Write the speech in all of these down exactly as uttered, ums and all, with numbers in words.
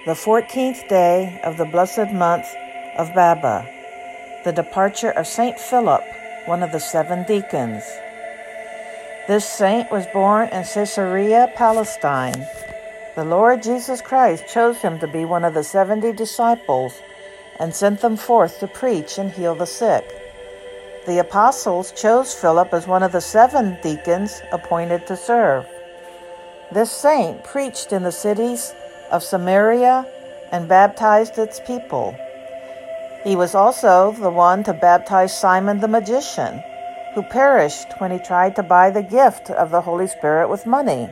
the fourteenth day of the blessed month of Baba, the departure of Saint Philip, one of the seven deacons. This saint was born in Caesarea Palestine. The Lord Jesus Christ chose him to be one of the seventy disciples and sent them forth to preach and heal the sick. The apostles chose Philip as one of the seven deacons appointed to serve. This saint preached in the cities of Samaria and baptized its people. He was also the one to baptize Simon the magician, who perished when he tried to buy the gift of the Holy Spirit with money.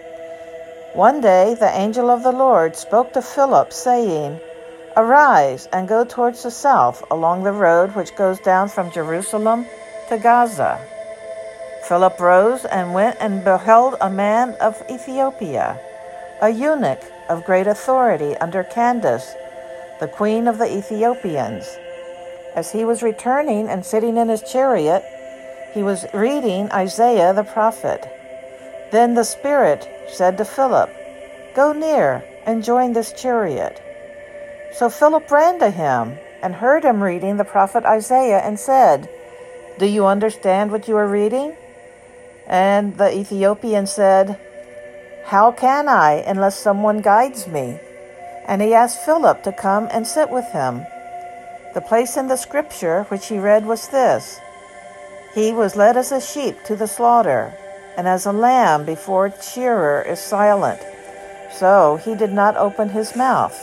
One day the angel of the Lord spoke to Philip, saying, "Arise and go towards the south along the road which goes down from Jerusalem to Gaza." Philip rose and went and beheld a man of Ethiopia, a eunuch of great authority under Candace, the queen of the Ethiopians. As he was returning and sitting in his chariot, he was reading Isaiah the prophet. Then the Spirit said to Philip, "Go near and join this chariot." So Philip ran to him and heard him reading the prophet Isaiah and said, "Do you understand what you are reading?" And the Ethiopian said, "How can I unless someone guides me?" And he asked Philip to come and sit with him. The place in the scripture which he read was this: "He was led as a sheep to the slaughter, and as a lamb before its shearer is silent, so he did not open his mouth."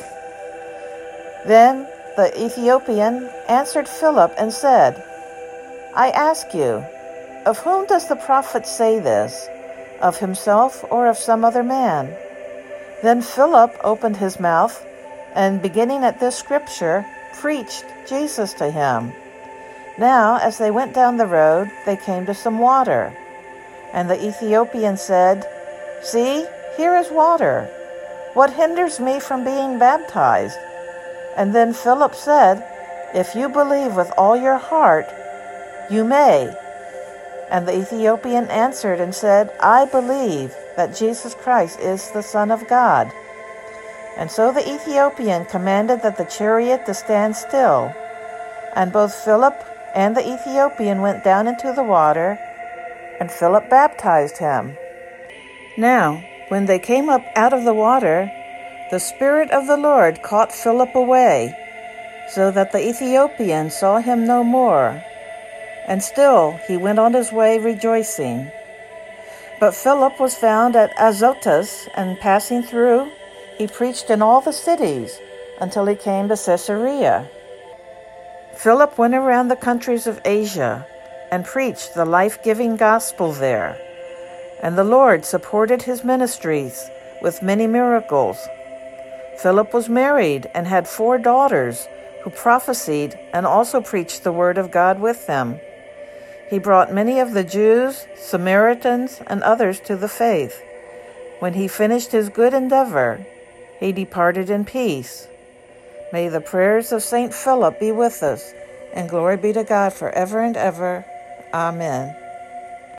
Then the Ethiopian answered Philip and said, "I ask you, of whom does the prophet say this? Of himself or of some other man?" Then Philip opened his mouth, and beginning at this scripture, preached Jesus to him. Now, as they went down the road, they came to some water. And the Ethiopian said, "See, here is water. What hinders me from being baptized?" And then Philip said, "If you believe with all your heart, you may." And the Ethiopian answered and said, "I believe that Jesus Christ is the Son of God." And so the Ethiopian commanded that the chariot to stand still. And both Philip and the Ethiopian went down into the water, and Philip baptized him. Now, when they came up out of the water, the Spirit of the Lord caught Philip away, so that the Ethiopian saw him no more. And still he went on his way rejoicing. But Philip was found at Azotus, and passing through, he preached in all the cities until he came to Caesarea. Philip went around the countries of Asia and preached the life-giving gospel there, and the Lord supported his ministries with many miracles. Philip was married and had four daughters who prophesied and also preached the word of God with them. He brought many of the Jews, Samaritans, and others to the faith. When he finished his good endeavor, he departed in peace. May the prayers of Saint Philip be with us, and glory be to God forever and ever. Amen.